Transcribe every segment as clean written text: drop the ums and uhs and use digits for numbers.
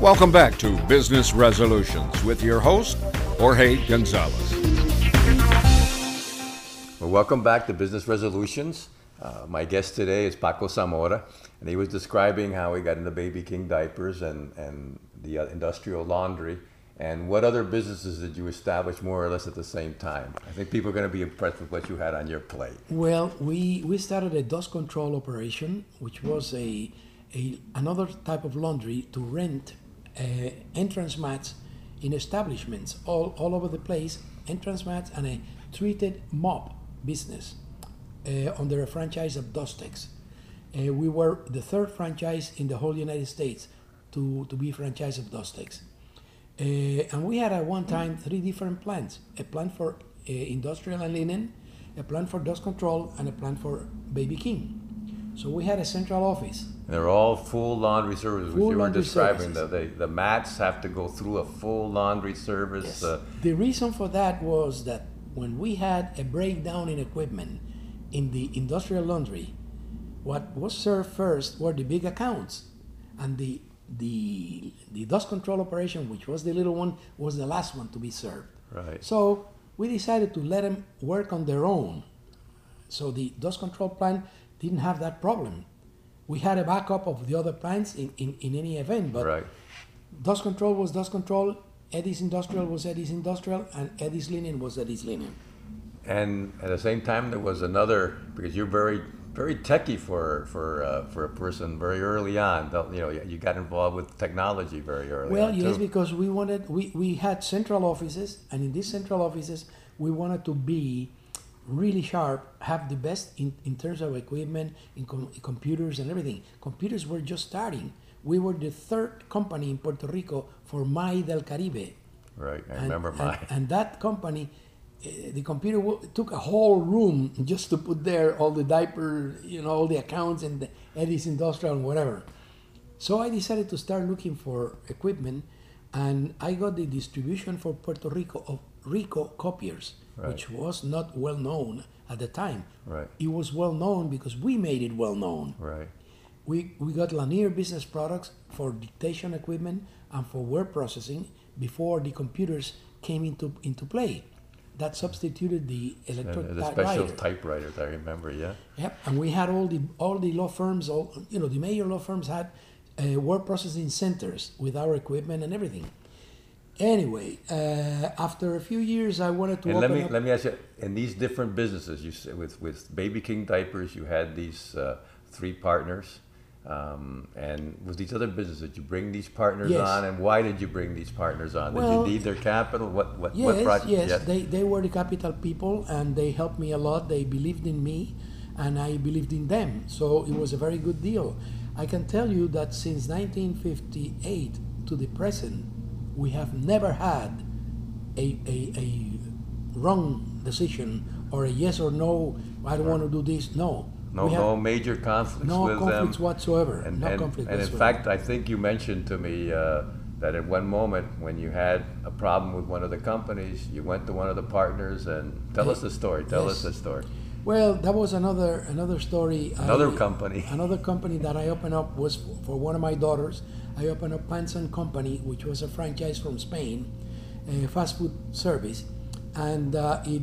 Welcome back to Business Resolutions with your host, Jorge Gonzalez. Well, welcome back to Business Resolutions. My guest today is Paco Zamora, and he was describing how he got into Baby King diapers and the industrial laundry. And what other businesses did you establish more or less at the same time? I think people are going to be impressed with what you had on your plate. Well, we started a dust control operation, which was another type of laundry to rent entrance mats in establishments all over the place, entrance mats and a treated mop business under a franchise of Dustex. We were the third franchise in the whole United States to be franchise of Dustex. And we had at one time 3 different plants: a plant for industrial and linen, a plant for dust control, and a plant for Baby King. So we had a central office. They're all full laundry services, Full which you were laundry describing. services. The mats have to go through a full laundry service. Yes. The reason for that was that when we had a breakdown in equipment in the industrial laundry, what was served first were the big accounts, and the dust control operation, which was the little one, was the last one to be served. Right. So we decided to let them work on their own. So the dust control plant didn't have that problem. We had a backup of the other plants in any event, but Right. dust control was dust control, Eddie's Industrial was Eddie's Industrial, and Eddie's Linen was Eddie's Linen. And at the same time, there was another, because you're very techy for a person very early on. You know, you got involved with technology very early. Well, on yes, too. because we had central offices, and in these central offices, we wanted to be really sharp, have the best in terms of equipment, in computers and everything. Computers were just starting. We were the third company in Puerto Rico for MAI del Caribe. Right, I remember mine. And that company, the computer took a whole room just to put there all the diaper, all the accounts and the Eddie's Industrial and whatever. So I decided to start looking for equipment, and I got the distribution for Puerto Rico of Rico copiers, Right. which was not well known at the time. Right. It was well known because we made it well known. Right. We got Lanier Business Products for dictation equipment and for word processing before the computers came into play. That substituted the electric The special typewriter. typewriters, I remember, yeah. Yep, and we had all the law firms, the major law firms had word processing centers with our equipment and everything. Anyway, after a few years, I wanted to And open up. let me ask you, in these different businesses, you said with Baby King diapers, you had these 3 partners. And with these other businesses, did you bring these partners Yes. on, and why did you bring these partners on? Did Well, you need their capital? What Yes, brought you? yes, they were the capital people, and they helped me a lot. They believed in me, and I believed in them. So it was a very good deal. I can tell you that since 1958 to the present, we have never had a wrong decision or a yes or no. I don't want to do this. No. We have No major conflicts no with conflicts them. whatsoever. And, no and, conflict and in whatsoever. fact, I think you mentioned to me that at one moment when you had a problem with one of the companies, you went to one of the partners and tell us the story. Tell us Yes. the story. Well, that was another story. Another company. Another company that I opened up was for one of my daughters. I opened up Panson Company, which was a franchise from Spain, a fast food service, and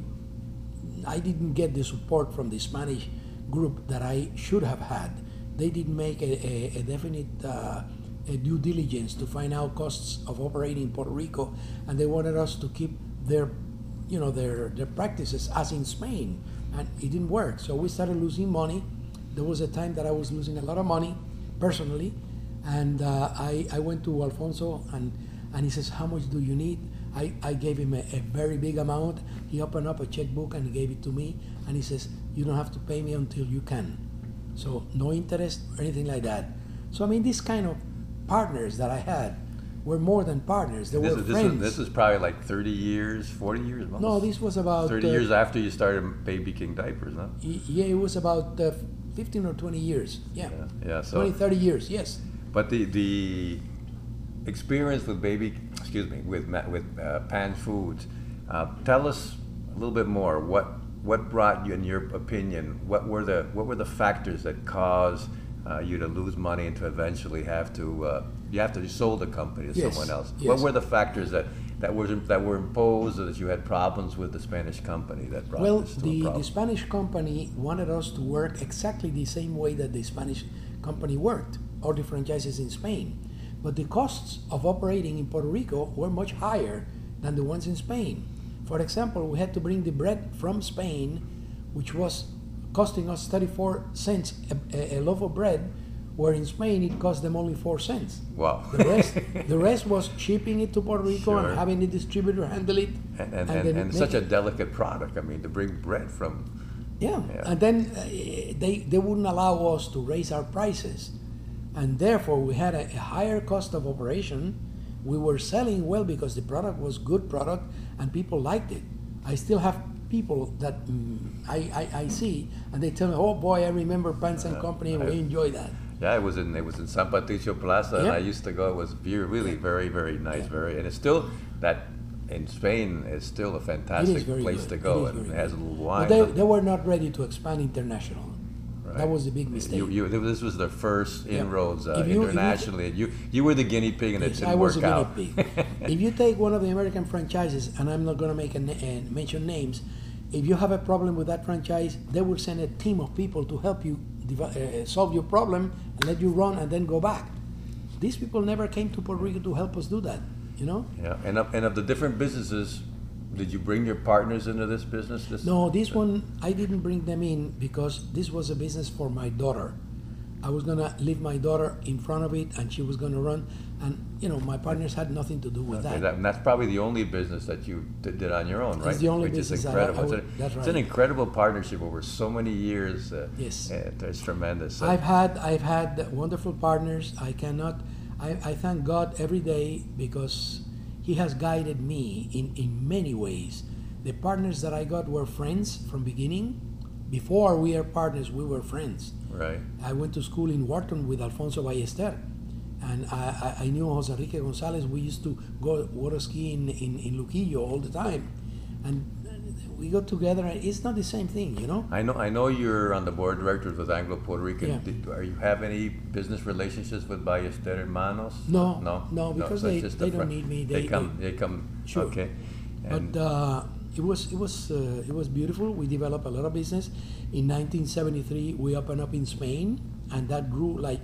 I didn't get the support from the Spanish group that I should have had. They didn't make a definite a due diligence to find out costs of operating in Puerto Rico, and they wanted us to keep their practices as in Spain, and it didn't work. So we started losing money. There was a time that I was losing a lot of money personally, and I went to Alfonso and he says, "How much do you need?" I gave him a very big amount. He opened up a checkbook and he gave it to me, and he says, "You don't have to pay me until you can." So no interest or anything like that. So I mean, this kind of partners that I had were more than partners. They were friends. This is probably like 30 years, 40 years? Almost. No, this was about 30 years after you started Baby King diapers, huh? Yeah, it was about 15 or 20 years. Yeah. Yeah, so 20, 30 years. Yes. But the experience with Pan Foods, tell us a little bit more. What brought you, in your opinion, what were the factors that caused you to lose money and to eventually have to you sold the company to Yes, someone else. yes. What were the factors that were imposed, or that you had problems with the Spanish company that brought Well, this to a the problem? Spanish company wanted us to work exactly the same way that the Spanish company worked, or the franchises in Spain. But the costs of operating in Puerto Rico were much higher than the ones in Spain. For example, we had to bring the bread from Spain, which was costing us 34 cents a loaf of bread, where in Spain it cost them only 4 cents. Wow. The rest was shipping it to Puerto Rico Sure. and having the distributor handle it. And then such a make it. delicate product. I mean, to bring bread from. Yeah, Yeah. and then they wouldn't allow us to raise our prices, and therefore we had a higher cost of operation. We were selling well because the product was good product and people liked it. I still have people that I see and they tell me, "Oh boy, I remember Pants and Company, and we enjoy that." Yeah, it was in San Patricio Plaza, and Yeah. I used to go. It was really very, very nice, and it's still that in Spain is still a It fantastic is very place good. to It go, is and very it has a good. little But wine. they were not ready to expand international. Right. That was the big mistake. This was their first Yeah. inroads If you- internationally. You were the guinea pig, and it Yes, didn't I was work a out. guinea pig. If you take one of the American franchises, and I'm not going to make mention names, if you have a problem with that franchise, they will send a team of people to help you solve your problem and let you run and then go back. These people never came to Puerto Rico to help us do that, you know? Yeah, and of the different businesses, did you bring your partners into this business? No, this one, I didn't bring them in because this was a business for my daughter. I was going to leave my daughter in front of it and she was going to run. And, you know, my partners had nothing to do with Okay, that. and that's probably the only business that you did on your own, right? It's the only Which business is that incredible. that's It's an right. incredible partnership over so many years. Yes. It's tremendous. I've had wonderful partners. I thank God every day because He has guided me in many ways. The partners that I got were friends from beginning. Before we were partners, we were friends. Right. I went to school in Wharton with Alfonso Ballester, and I knew Jose Enrique Gonzalez. We used to go water skiing in Luquillo all the time, and we got together. And it's not the same thing, you know. I know you're on the board of directors with Anglo Puerto Rican. Yeah. Are you have any business relationships with Ballester Hermanos? No, because so it's they just don't a fr- need me. They come. Sure. Okay. And But it was beautiful. We developed a lot of business. In 1973, we opened up in Spain, and that grew like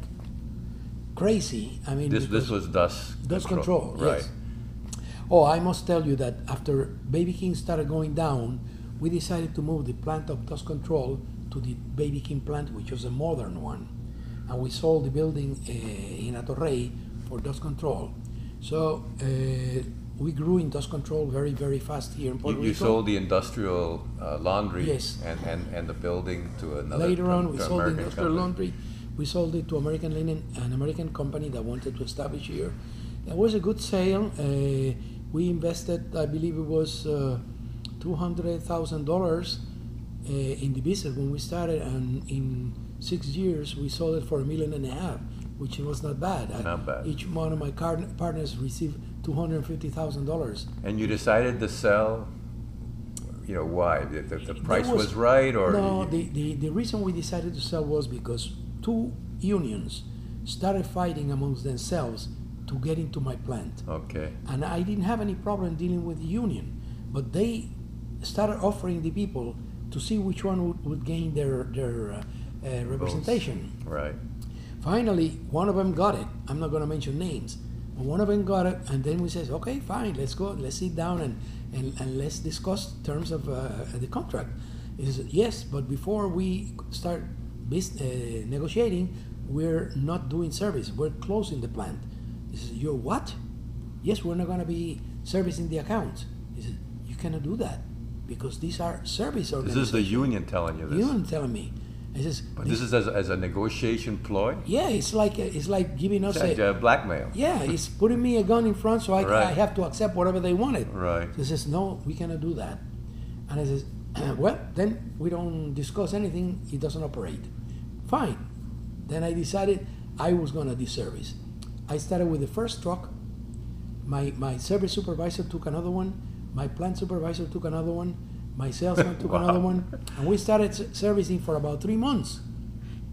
crazy. I mean, this because was Dust Control, right? yes. Oh, I must tell you that after Baby King started going down, we decided to move the plant of Dust Control to the Baby King plant, which was a modern one, and we sold the building in Atorrey for Dust Control. So we grew in Dust Control very, very fast here in Puerto Rico. You sold the industrial laundry Yes. and the building to another. Later on, we to sold the American industrial company. laundry. We sold it to American Linen, an American company that wanted to establish here. It was a good sale. We invested, I believe it was $200,000 in the business when we started, and in 6 years we sold it for $1.5 million, which was not bad. Not bad. Each one of my partners received $250,000. And you decided to sell. You know why? The price There was right, or no? The reason we decided to sell was because two unions started fighting amongst themselves to get into my plant, okay. and I didn't have any problem dealing with the union, but they started offering the people to see which one would gain their representation. Right. Finally, one of them got it. I'm not going to mention names, but one of them got it, and then we said, okay, fine, let's go, let's sit down and let's discuss terms of the contract. He said, yes, but before we start negotiating, we're not doing service. We're closing the plant. He said, you're what? Yes, we're not going to be servicing the accounts. He said, you cannot do that because these are service This organizations. is the union telling you this. Union telling me. He says, But this is as a negotiation ploy. yeah, it's like giving us It's like blackmail. yeah, he's putting me a gun in front, so I Right. have to accept whatever they wanted. Right. He says, no, we cannot do that. And I says, well, then we don't discuss anything. It doesn't operate. Fine. Then I decided I was going to do service. I started with the first truck. My service supervisor took another one. My plant supervisor took another one. My salesman took Wow. another one. And we started servicing for about 3 months.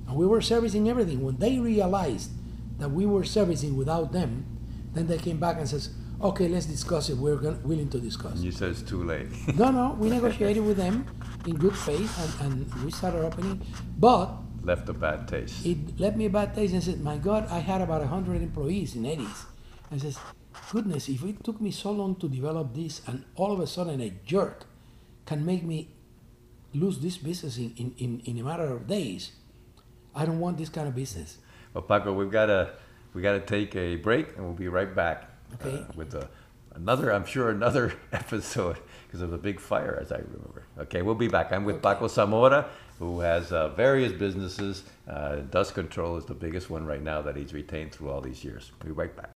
And we were servicing everything. When they realized that we were servicing without them, then they came back and says, okay, let's discuss it. Willing to discuss. And you said it's too late. No, we negotiated with them in good faith, and we started opening. But Left a bad taste. it left me a bad taste and said, my God, I had about 100 employees in Eddie's. And says, goodness, if it took me so long to develop this and all of a sudden a jerk can make me lose this business in a matter of days, I don't want this kind of business. Well, Paco, we gotta take a break, and we'll be right back. Okay. With another episode, because of the big fire, as I remember. Okay, we'll be back. I'm with Paco Zamora, who has various businesses. Dust control is the biggest one right now that he's retained through all these years. We'll be right back.